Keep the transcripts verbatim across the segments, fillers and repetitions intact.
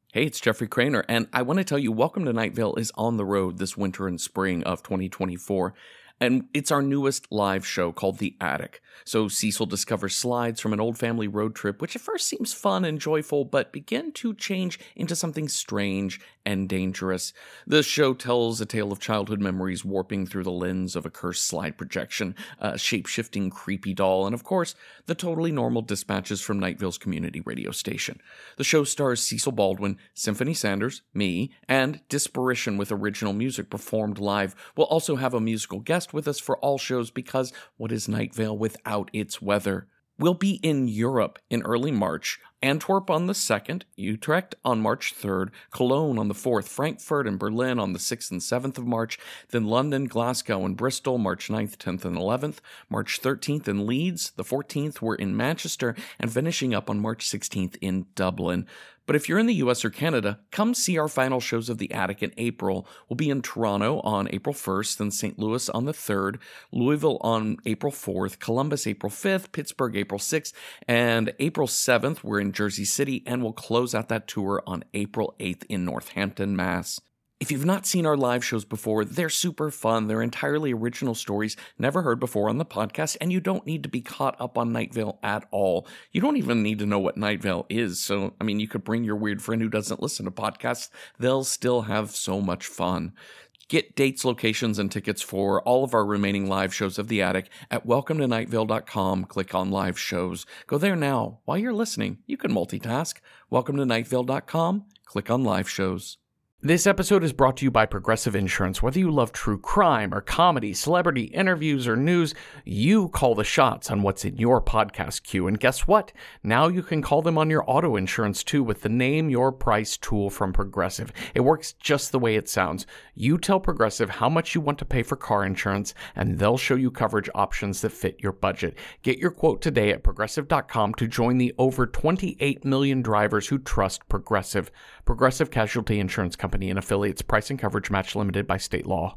Hey, it's Jeffrey Craner, and I want to tell you, Welcome to Night Vale is on the road this winter and spring of twenty twenty-four, and it's our newest live show called The Attic. So Cecil discovers slides from an old family road trip, which at first seems fun and joyful, but begin to change into something strange and dangerous. The show tells a tale of childhood memories warping through the lens of a cursed slide projection, a shape-shifting creepy doll, and of course, the totally normal dispatches from Night Vale's community radio station. The show stars Cecil Baldwin, Symphony Sanders, me, and Disparition with original music performed live. We'll also have a musical guest with us for all shows because what is Night Vale without its weather? We'll be in Europe in early March, Antwerp on the second, Utrecht on March third, Cologne on the fourth, Frankfurt and Berlin on the sixth and seventh of March, then London, Glasgow, and Bristol March ninth, tenth, and eleventh, March thirteenth in Leeds, the fourteenth we're in Manchester, and finishing up on March sixteenth in Dublin. But if you're in the U S or Canada, come see our final shows of The Attic in April. We'll be in Toronto on April first, then Saint Louis on the third, Louisville on April fourth, Columbus April fifth, Pittsburgh April sixth, and April seventh we're in Jersey City, and we'll close out that tour on April eighth in Northampton, Mass. If you've not seen our live shows before, they're super fun. They're entirely original stories never heard before on the podcast, and you don't need to be caught up on Night Vale at all. You don't even need to know what Night Vale is. So, I mean, you could bring your weird friend who doesn't listen to podcasts. They'll still have so much fun. Get dates, locations, and tickets for all of our remaining live shows of The Attic at welcome to night vale dot com. Click on live shows. Go there now. While you're listening, you can multitask. welcome to night vale dot com. Click on live shows. This episode is brought to you by Progressive Insurance. Whether you love true crime or comedy, celebrity interviews or news, you call the shots on what's in your podcast queue. And guess what? Now you can call them on your auto insurance too with the Name Your Price tool from Progressive. It works just the way it sounds. You tell Progressive how much you want to pay for car insurance, and they'll show you coverage options that fit your budget. Get your quote today at progressive dot com to join the over twenty-eight million drivers who trust Progressive. Progressive Casualty Insurance Company and affiliates. Price and coverage match limited by state law.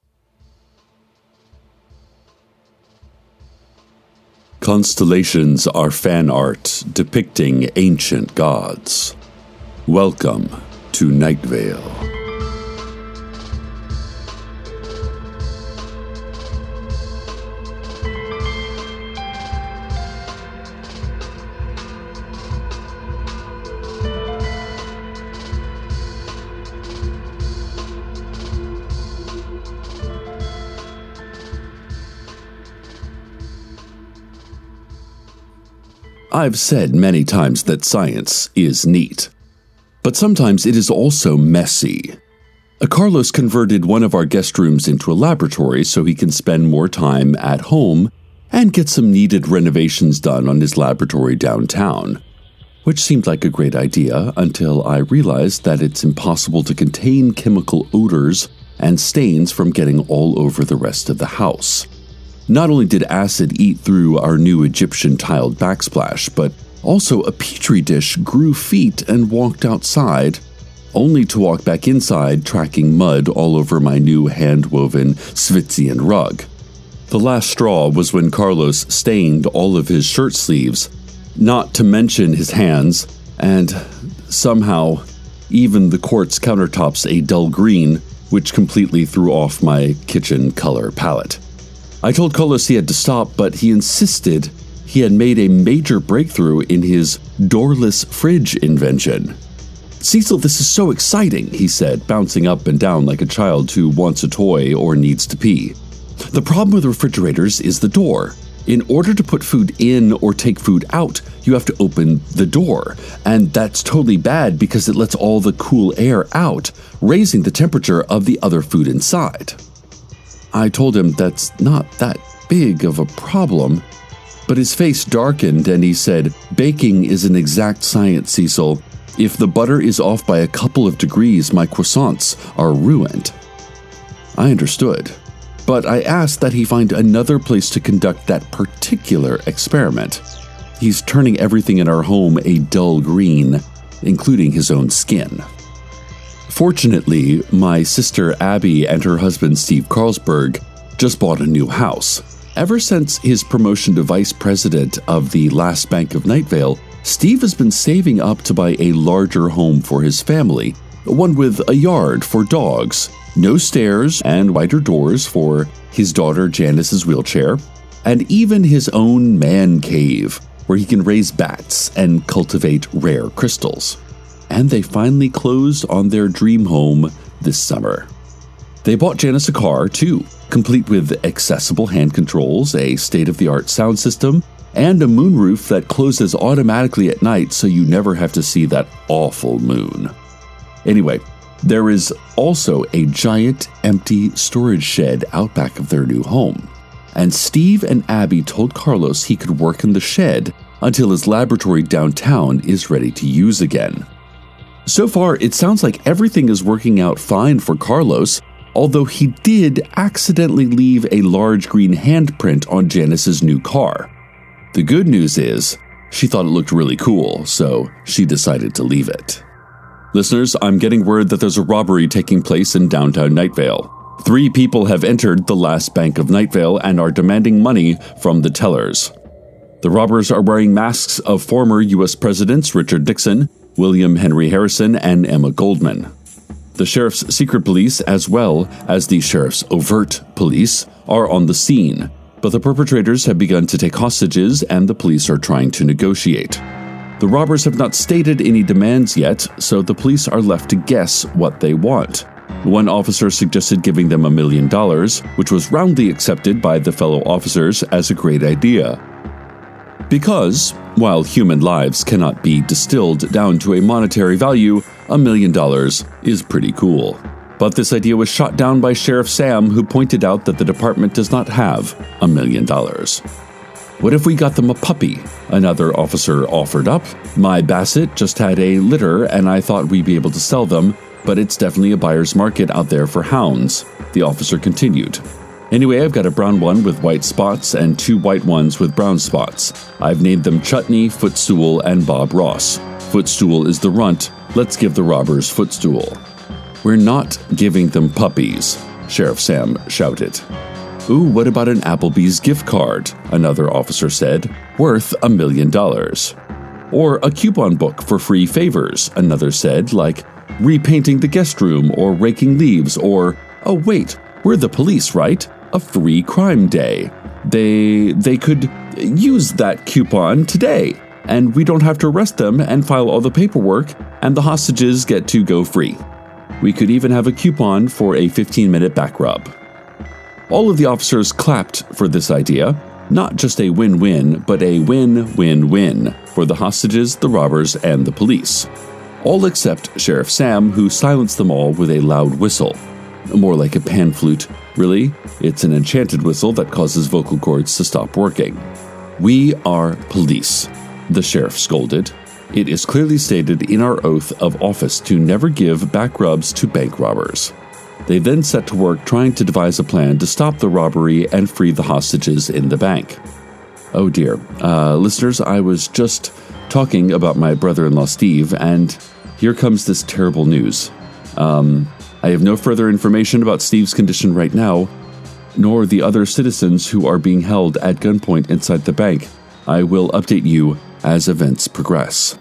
Constellations are fan art depicting ancient gods. Welcome to Night Vale. I've said many times that science is neat, but sometimes it is also messy. Carlos converted one of our guest rooms into a laboratory so he can spend more time at home and get some needed renovations done on his laboratory downtown, which seemed like a great idea until I realized that it's impossible to contain chemical odors and stains from getting all over the rest of the house. Not only did acid eat through our new Egyptian tiled backsplash, but also a petri dish grew feet and walked outside, only to walk back inside tracking mud all over my new hand-woven Svitzian rug. The last straw was when Carlos stained all of his shirt sleeves, not to mention his hands, and somehow even the quartz countertops a dull green, which completely threw off my kitchen color palette. I told Carlos he had to stop, but he insisted he had made a major breakthrough in his doorless fridge invention. "Cecil, this is so exciting," he said, bouncing up and down like a child who wants a toy or needs to pee. "The problem with refrigerators is the door. In order to put food in or take food out, you have to open the door, and that's totally bad because it lets all the cool air out, raising the temperature of the other food inside." I told him that's not that big of a problem, but his face darkened and he said, "Baking is an exact science, Cecil. If the butter is off by a couple of degrees, my croissants are ruined." I understood, but I asked that he find another place to conduct that particular experiment. He's turning everything in our home a dull green, including his own skin. Fortunately, my sister Abby and her husband Steve Carlsberg just bought a new house. Ever since his promotion to vice president of the last bank of Night Vale, Steve has been saving up to buy a larger home for his family, one with a yard for dogs, no stairs and wider doors for his daughter Janice's wheelchair, and even his own man cave where he can raise bats and cultivate rare crystals. And they finally closed on their dream home this summer. They bought Janice a car, too, complete with accessible hand controls, a state-of-the-art sound system, and a moonroof that closes automatically at night so you never have to see that awful moon. Anyway, there is also a giant empty storage shed out back of their new home. And Steve and Abby told Carlos he could work in the shed until his laboratory downtown is ready to use again. So far, it sounds like everything is working out fine for Carlos, although he did accidentally leave a large green handprint on Janice's new car. The good news is, she thought it looked really cool, so she decided to leave it. Listeners, I'm getting word that there's a robbery taking place in downtown Night Vale. Three people have entered the last bank of Night Vale and are demanding money from the tellers. The robbers are wearing masks of former U S Presidents Richard Nixon, William Henry Harrison, and Emma Goldman. The sheriff's secret police, as well as the sheriff's overt police, are on the scene, but the perpetrators have begun to take hostages and the police are trying to negotiate. The robbers have not stated any demands yet, so the police are left to guess what they want. One officer suggested giving them a million dollars, which was roundly accepted by the fellow officers as a great idea. Because, while human lives cannot be distilled down to a monetary value, a million dollars is pretty cool. But this idea was shot down by Sheriff Sam, who pointed out that the department does not have a million dollars. What if we got them a puppy? Another officer offered up. My Basset just had a litter and I thought we'd be able to sell them, but it's definitely a buyer's market out there for hounds, the officer continued. Anyway, I've got a brown one with white spots and two white ones with brown spots. I've named them Chutney, Footstool, and Bob Ross. Footstool is the runt. Let's give the robbers Footstool. We're not giving them puppies, Sheriff Sam shouted. Ooh, what about an Applebee's gift card? Another officer said, worth a million dollars. Or a coupon book for free favors, another said, like repainting the guest room or raking leaves or, oh wait, we're the police, right? A free crime day. They they could use that coupon today, and we don't have to arrest them and file all the paperwork, and the hostages get to go free. We could even have a coupon for a fifteen-minute back rub. All of the officers clapped for this idea, not just a win-win, but a win-win-win for the hostages, the robbers, and the police. All except Sheriff Sam, who silenced them all with a loud whistle. More like a pan flute. Really, it's an enchanted whistle that causes vocal cords to stop working. We are police, the sheriff scolded. It is clearly stated in our oath of office to never give back rubs to bank robbers. They then set to work trying to devise a plan to stop the robbery and free the hostages in the bank. Oh dear. Uh, listeners, I was just talking about my brother-in-law Steve, and here comes this terrible news. Um, I have no further information about Steve's condition right now, nor the other citizens who are being held at gunpoint inside the bank. I will update you as events progress.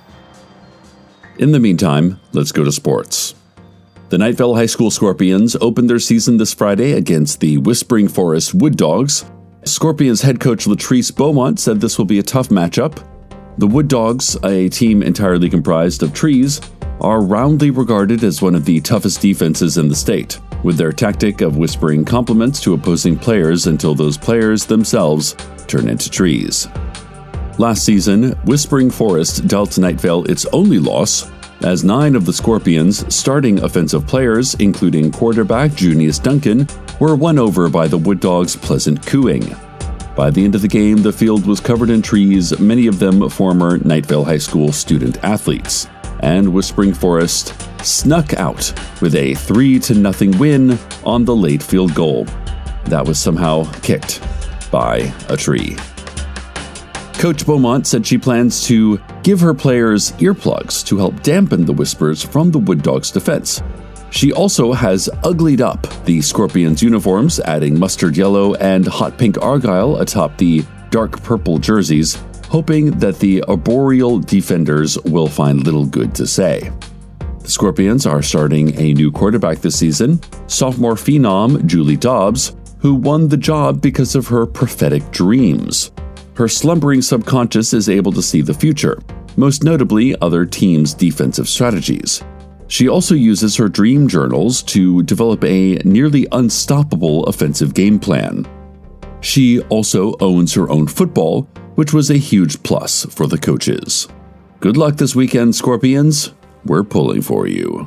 In the meantime, let's go to sports. The Night Vale High School Scorpions opened their season this Friday against the Whispering Forest Wood Dogs. Scorpions head coach Latrice Beaumont said this will be a tough matchup. The Wood Dogs, a team entirely comprised of trees, are roundly regarded as one of the toughest defenses in the state, with their tactic of whispering compliments to opposing players until those players themselves turn into trees. Last season, Whispering Forest dealt Night Vale its only loss, as nine of the Scorpions' starting offensive players, including quarterback Junius Duncan, were won over by the Wood Dogs' pleasant cooing. By the end of the game, the field was covered in trees, many of them former Night Vale High School student athletes, and Whispering Forest snuck out with a three to nothing win on the late field goal. That was somehow kicked by a tree. Coach Beaumont said she plans to give her players earplugs to help dampen the whispers from the Wood Dogs' defense. She also has uglied up the Scorpions' uniforms, adding mustard yellow and hot pink argyle atop the dark purple jerseys, hoping that the arboreal defenders will find little good to say. The Scorpions are starting a new quarterback this season, sophomore phenom Julie Dobbs, who won the job because of her prophetic dreams. Her slumbering subconscious is able to see the future, most notably other teams' defensive strategies. She also uses her dream journals to develop a nearly unstoppable offensive game plan. She also owns her own football, which was a huge plus for the coaches. Good luck this weekend, Scorpions. We're pulling for you.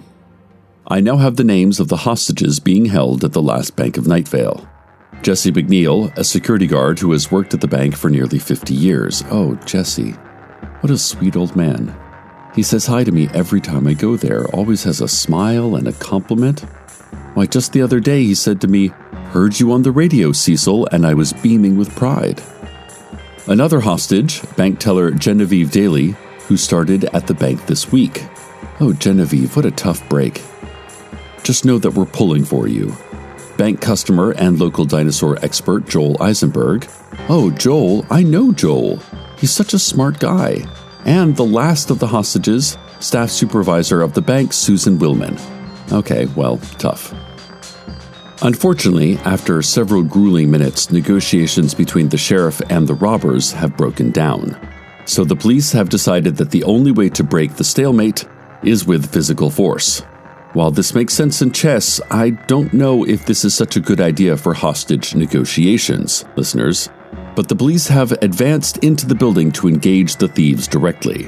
I now have the names of the hostages being held at the last bank of Night Vale. Jesse McNeil, a security guard who has worked at the bank for nearly fifty years. Oh, Jesse. What a sweet old man. He says hi to me every time I go there, always has a smile and a compliment. Why, just the other day he said to me, "Heard you on the radio, Cecil," and I was beaming with pride. Another hostage, bank teller Genevieve Daly, who started at the bank this week. Oh, Genevieve, what a tough break. Just know that we're pulling for you. Bank customer and local dinosaur expert Joel Eisenberg. Oh, Joel, I know Joel. He's such a smart guy. And the last of the hostages, staff supervisor of the bank, Susan Willman. Okay, well, tough. Unfortunately, after several grueling minutes, negotiations between the sheriff and the robbers have broken down. So the police have decided that the only way to break the stalemate is with physical force. While this makes sense in chess, I don't know if this is such a good idea for hostage negotiations, listeners. But the police have advanced into the building to engage the thieves directly.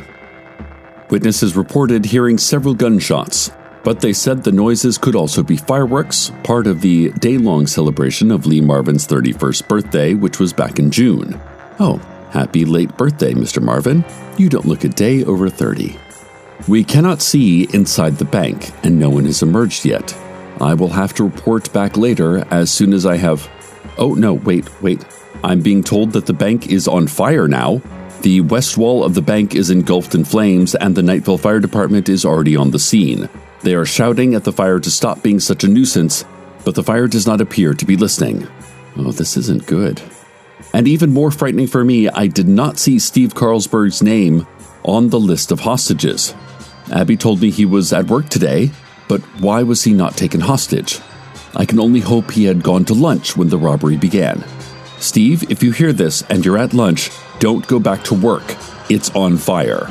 Witnesses reported hearing several gunshots, but they said the noises could also be fireworks, part of the day-long celebration of Lee Marvin's thirty-first birthday, which was back in June. Oh, happy late birthday, Mister Marvin. You don't look a day over thirty. We cannot see inside the bank, and no one has emerged yet. I will have to report back later as soon as I have... Oh, no, wait, wait. I'm being told that the bank is on fire now. The west wall of the bank is engulfed in flames, and the Nightville Fire Department is already on the scene. They are shouting at the fire to stop being such a nuisance, but the fire does not appear to be listening. Oh, this isn't good. And even more frightening for me, I did not see Steve Carlsberg's name on the list of hostages. Abby told me he was at work today, but why was he not taken hostage? I can only hope he had gone to lunch when the robbery began. Steve, if you hear this and you're at lunch, don't go back to work. It's on fire.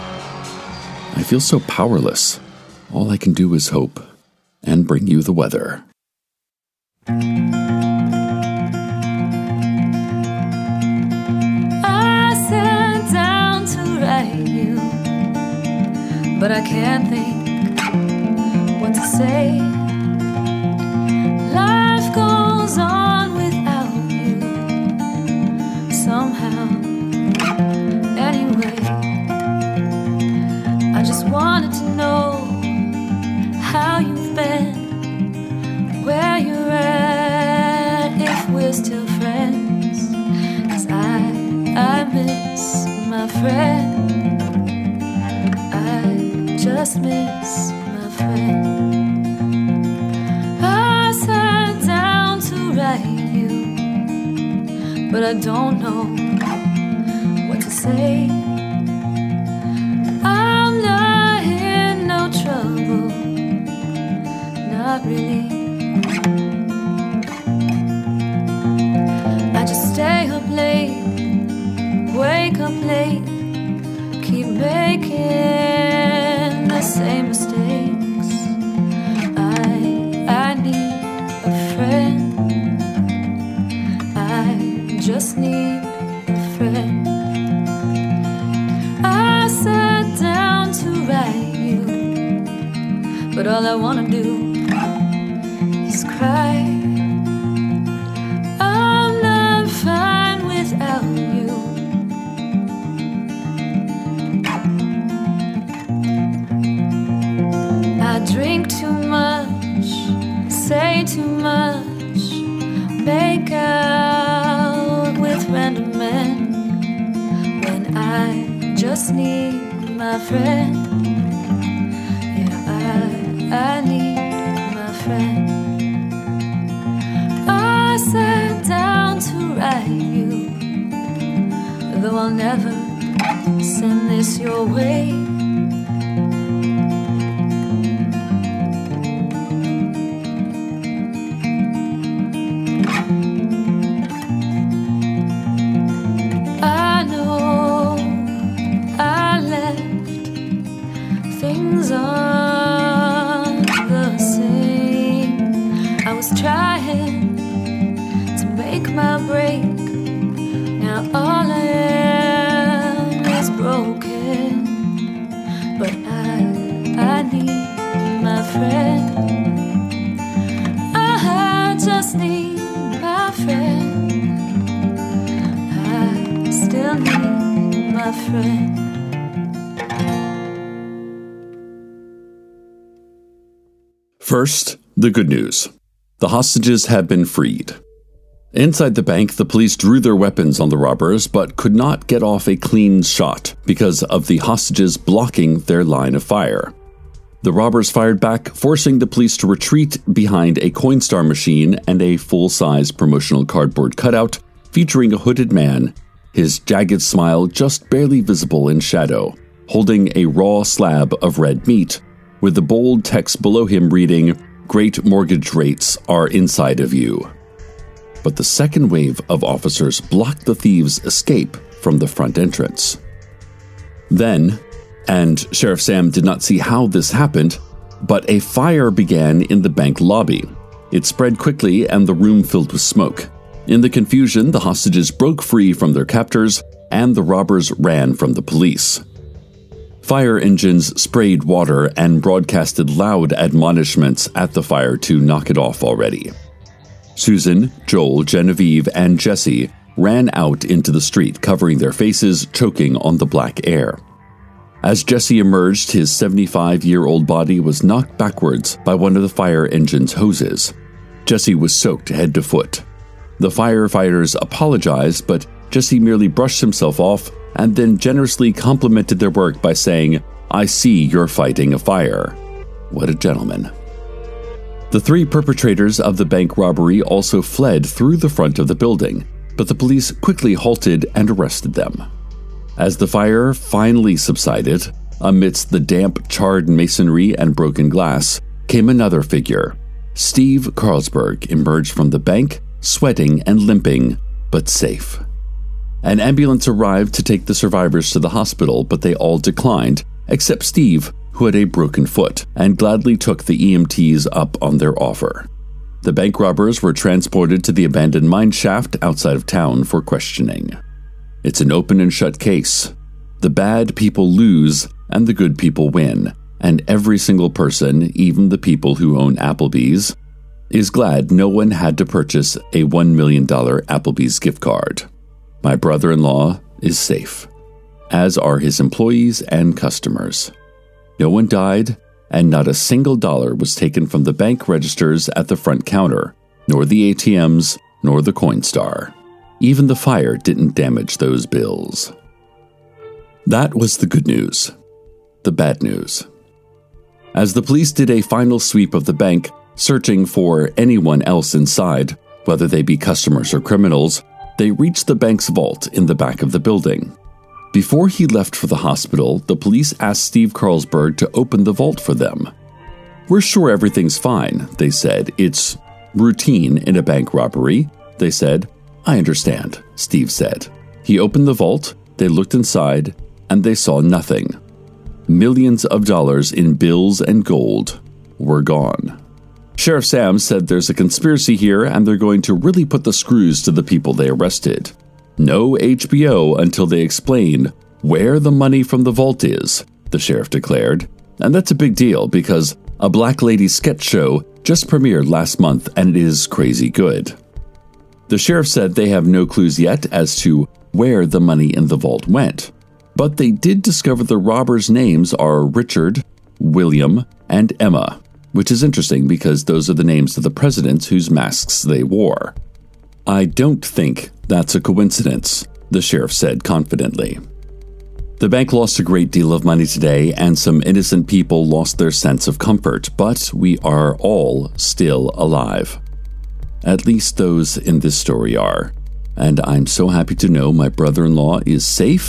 I feel so powerless. All I can do is hope and bring you the weather. I sat down to write you, but I can't think what to say. Life goes on without you, somehow. Anyway, I just wanted to know how you've been, where you're at, if we're still friends. 'Cause I, I miss my friend. I just miss my friend. I sat down to write you, but I don't know what to say. I'm not in no trouble, not really. I just stay up late, wake up late, keep making the same mistakes. I, I need a friend. I just need a friend. I sat down to write you, but all I wanna do is cry. I'm not fine without you. I drink too much, say too much, make out with random men, when I just need my friend. Yeah, I, I need my friend. I sat down to write you, though I'll never send this your way. I know I left things aren't the same. I was trying to make my break. Now all I am is broken, but I, I need my friend. I just need my friend. I still need my friend. First, the good news. The hostages have been freed. Inside the bank, the police drew their weapons on the robbers, but could not get off a clean shot because of the hostages blocking their line of fire. The robbers fired back, forcing the police to retreat behind a Coinstar machine and a full-size promotional cardboard cutout featuring a hooded man, his jagged smile just barely visible in shadow, holding a raw slab of red meat, with the bold text below him reading, "Great mortgage rates are inside of you." But the second wave of officers blocked the thieves' escape from the front entrance. Then, and Sheriff Sam did not see how this happened, but a fire began in the bank lobby. It spread quickly and the room filled with smoke. In the confusion, the hostages broke free from their captors and the robbers ran from the police. Fire engines sprayed water and broadcasted loud admonishments at the fire to knock it off already. Susan, Joel, Genevieve, and Jesse ran out into the street, covering their faces, choking on the black air. As Jesse emerged, his seventy-five-year-old body was knocked backwards by one of the fire engine's hoses. Jesse was soaked head to foot. The firefighters apologized, but Jesse merely brushed himself off and then generously complimented their work by saying, "I see you're fighting a fire." What a gentleman. The three perpetrators of the bank robbery also fled through the front of the building, but the police quickly halted and arrested them. As the fire finally subsided, amidst the damp, charred masonry and broken glass, came another figure. Steve Carlsberg emerged from the bank, sweating and limping, but safe. An ambulance arrived to take the survivors to the hospital, but they all declined, except Steve, who had a broken foot, and gladly took the E M Ts up on their offer. The bank robbers were transported to the abandoned mine shaft outside of town for questioning. It's an open and shut case. The bad people lose, and the good people win, and every single person, even the people who own Applebee's, is glad no one had to purchase a one million dollars Applebee's gift card. My brother-in-law is safe, as are his employees and customers. No one died, and not a single dollar was taken from the bank registers at the front counter, nor the A T Ms, nor the Coinstar. Even the fire didn't damage those bills. That was the good news. The bad news. As the police did a final sweep of the bank, searching for anyone else inside, whether they be customers or criminals, they reached the bank's vault in the back of the building. Before he left for the hospital, the police asked Steve Carlsberg to open the vault for them. "We're sure everything's fine," they said. "It's routine in a bank robbery," they said. "I understand," Steve said. He opened the vault, they looked inside, and they saw nothing. Millions of dollars in bills and gold were gone. Sheriff Sam said there's a conspiracy here and they're going to really put the screws to the people they arrested. No H B O until they explain where the money from the vault is, the sheriff declared. And that's a big deal because a Black Lady sketch show just premiered last month and it is crazy good. The sheriff said they have no clues yet as to where the money in the vault went. But they did discover the robbers' names are Richard, William, and Emma, which is interesting because those are the names of the presidents whose masks they wore. "I don't think that's a coincidence," the sheriff said confidently. The bank lost a great deal of money today, and some innocent people lost their sense of comfort, but we are all still alive. At least those in this story are. And I'm so happy to know my brother-in-law is safe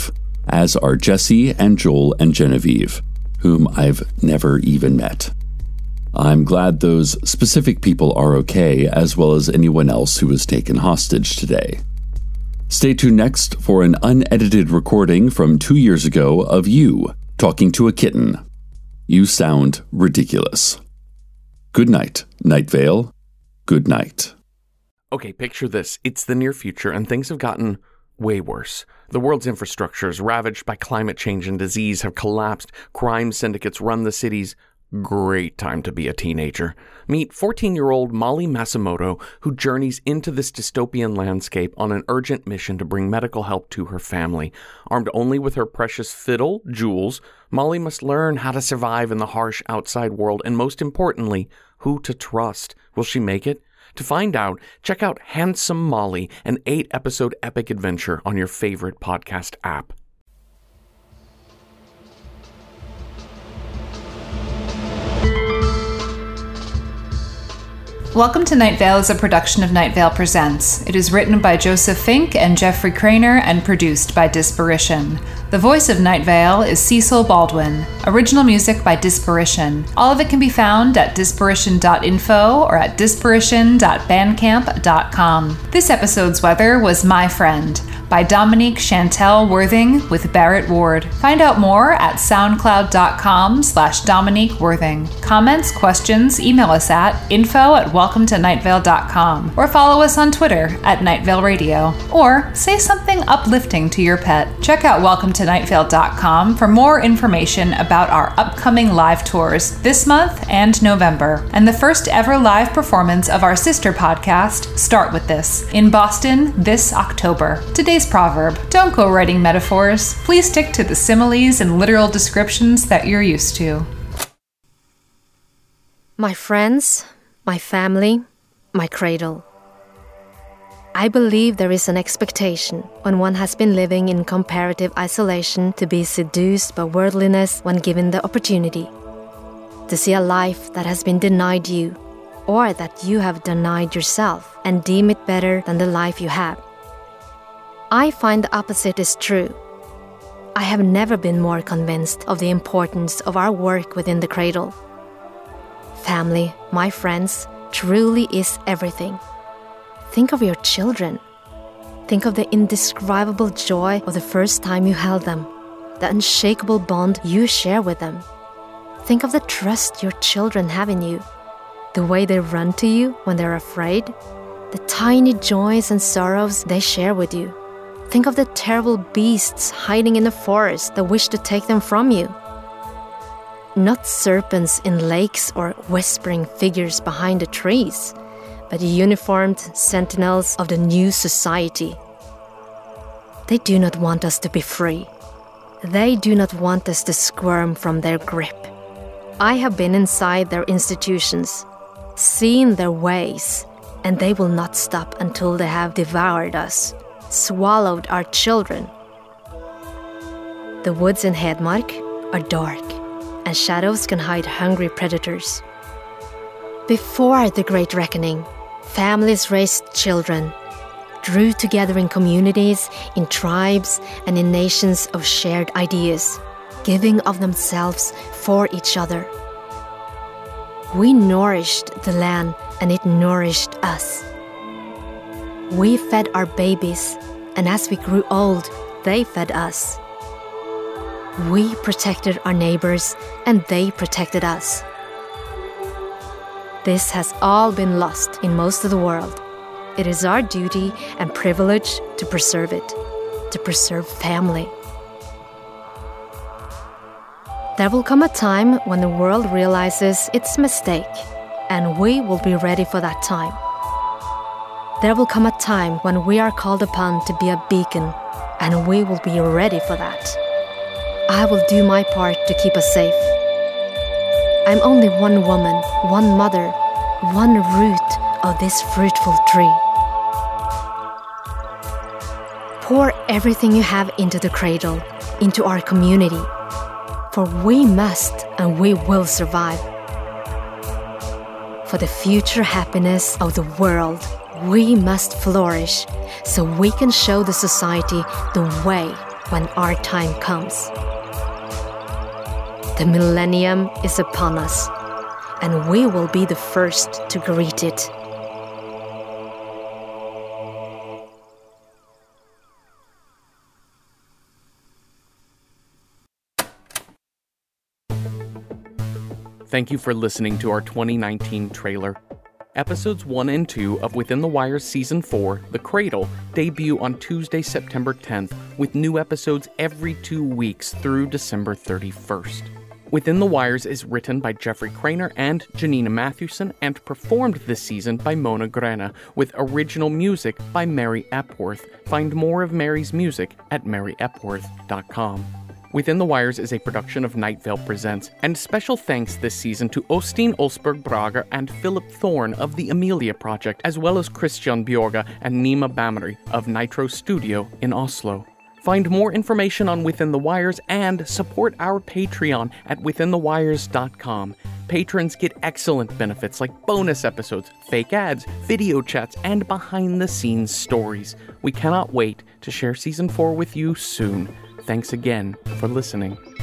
as are Jesse and Joel and Genevieve, whom I've never even met. I'm glad those specific people are okay, as well as anyone else who was taken hostage today. Stay tuned next for an unedited recording from two years ago of you talking to a kitten. You sound ridiculous. Good night, Night Vale. Good night. Okay, picture this. It's the near future, and things have gotten way worse. The world's infrastructure is ravaged by climate change and disease have collapsed. Crime syndicates run the cities. Great time to be a teenager. Meet fourteen-year-old Molly Masimoto, who journeys into this dystopian landscape on an urgent mission to bring medical help to her family. Armed only with her precious fiddle, Jules, Molly must learn how to survive in the harsh outside world, and most importantly, who to trust. Will she make it? To find out, check out Handsome Molly, an eight-episode epic adventure on your favorite podcast app. Welcome to Night Vale is a production of Night Vale Presents. It is written by Joseph Fink and Jeffrey Craner and produced by Disparition. The voice of Night Vale is Cecil Baldwin. Original music by Disparition. All of it can be found at disparition dot info or at disparition dot bandcamp dot com. This episode's weather was My Friend by Dominique Chantel Worthing with Barrett Ward. Find out more at soundcloud dot com slash Dominique Worthing. Comments, questions, email us at info at welcome to night vale dot com or follow us on Twitter at Night Vale Radio. Or say something uplifting to your pet. Check out welcome to night vale dot com for more information about our upcoming live tours this month and November, and the first ever live performance of our sister podcast, Start With This, in Boston this October. Today's proverb: don't go writing metaphors. Please stick to the similes and literal descriptions that you're used to. My friends, my family, my cradle. I believe there is an expectation when one has been living in comparative isolation to be seduced by worldliness when given the opportunity. To see a life that has been denied you, or that you have denied yourself, and deem it better than the life you have. I find the opposite is true. I have never been more convinced of the importance of our work within the cradle. Family, my friends, truly is everything. Think of your children. Think of the indescribable joy of the first time you held them, the unshakable bond you share with them. Think of the trust your children have in you, the way they run to you when they're afraid, the tiny joys and sorrows they share with you. Think of the terrible beasts hiding in the forest that wish to take them from you. Not serpents in lakes or whispering figures behind the trees, but uniformed sentinels of the new society. They do not want us to be free. They do not want us to squirm from their grip. I have been inside their institutions, seen their ways, and they will not stop until they have devoured us, swallowed our children. The woods in Hedmark are dark, and shadows can hide hungry predators. Before the Great Reckoning, families raised children, drew together in communities, in tribes, and in nations of shared ideas, giving of themselves for each other. We nourished the land, and it nourished us. We fed our babies, and as we grew old, they fed us. We protected our neighbors, and they protected us. This has all been lost in most of the world. It is our duty and privilege to preserve it, to preserve family. There will come a time when the world realizes its mistake, and we will be ready for that time. There will come a time when we are called upon to be a beacon, and we will be ready for that. I will do my part to keep us safe. I'm only one woman, one mother, one root of this fruitful tree. Pour everything you have into the cradle, into our community, for we must and we will survive. For the future happiness of the world, we must flourish so we can show the society the way when our time comes. The millennium is upon us, and we will be the first to greet it. Thank you for listening to our twenty nineteen trailer. Episodes one and two of Within the Wires Season four, The Cradle, debut on Tuesday, September tenth, with new episodes every two weeks through December thirty-first. Within the Wires is written by Jeffrey Craner and Janina Matthewson and performed this season by Mona Grena, with original music by Mary Epworth. Find more of Mary's music at mary epworth dot com. Within the Wires is a production of Night Vale Presents, and special thanks this season to Ostin Olsberg Braga and Philip Thorne of the Amelia Project, as well as Christian Bjorga and Nima Bamri of Nitro Studio in Oslo. Find more information on Within the Wires and support our Patreon at within the wires dot com. Patrons get excellent benefits like bonus episodes, fake ads, video chats, and behind-the-scenes stories. We cannot wait to share Season four with you soon. Thanks again for listening.